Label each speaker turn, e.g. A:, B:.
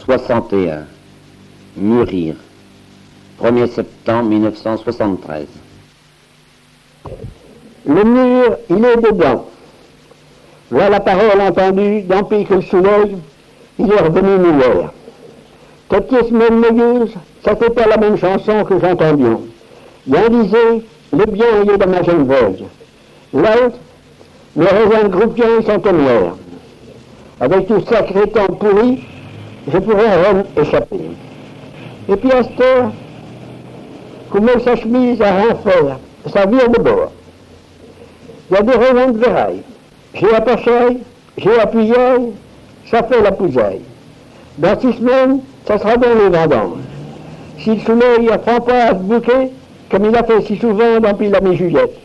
A: 61. Mûrir. 1er septembre 1973.
B: Le mur, il est dedans. Voilà la parole entendue d'Empire que le soleil, il est revenu nous voir. Cette pièce merveilleuse, ça fait pas la même chanson que j'entendions. L'un disait, le bien est dans ma Genevoise. L'autre, les raisins de groupiens sont tonnerres. Avec tout ce sacré temps pourri, je pourrais à Rome échapper. Et puis à cette heure, comme sa chemise à rien faire, ça vire de bord. Il y a des raisins de veraille. J'ai la pachaille, j'ai la puillaille, ça fait la pousaille. Dans 6 semaines, ça sera dans les vendanges. Si le soleil n'apprend pas à se bouquer, comme il a fait si souvent dans la Juliette.